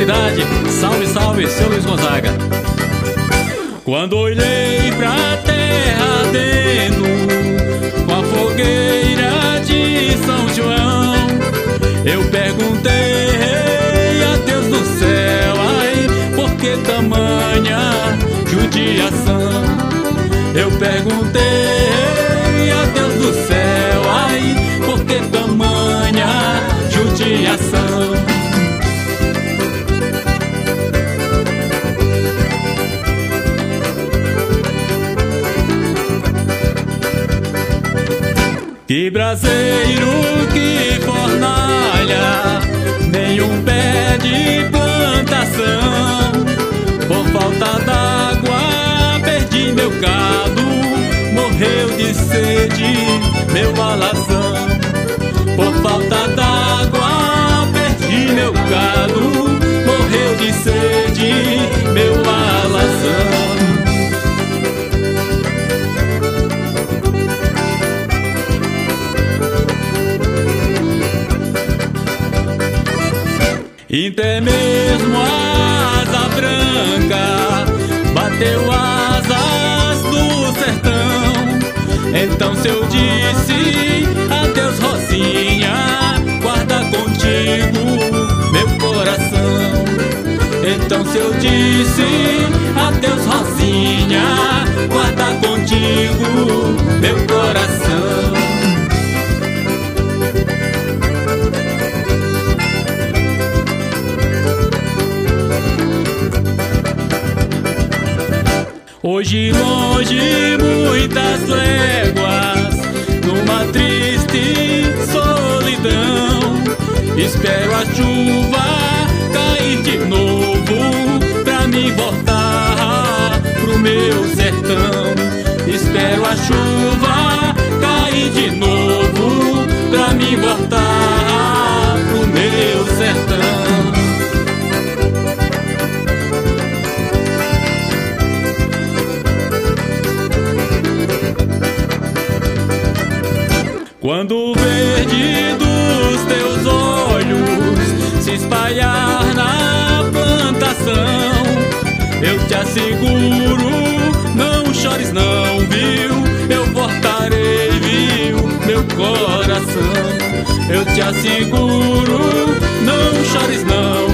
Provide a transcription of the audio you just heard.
tranquilidade. Salve, salve, seu Luiz Gonzaga. Quando olhei pra terra ardendo, com a fogueira de São João, eu perguntei a Deus do céu, ai, por que tamanha judiação? Eu perguntei a Deus do céu, ai, por que tamanha judiação? Que braseiro, que fornalha, nenhum pé de plantação. Por falta d'água perdi meu gado, morreu de sede meu alazão. Por falta d'água perdi meu gado, morreu de sede meu alazão. E até mesmo a asa branca bateu asas do sertão. Então se eu disse adeus Rosinha, guarda contigo meu coração. Então se eu disse adeus Rosinha, guarda contigo meu coração. Hoje longe, muitas léguas, numa triste solidão, espero a chuva cair de novo pra me voltar pro meu sertão. Espero a chuva cair de novo pra me voltar pro meu sertão. Quando o verde dos teus olhos se espalhar na plantação, eu te asseguro, não chores não, viu? Eu voltarei, viu, meu coração. Eu te asseguro, não chores não,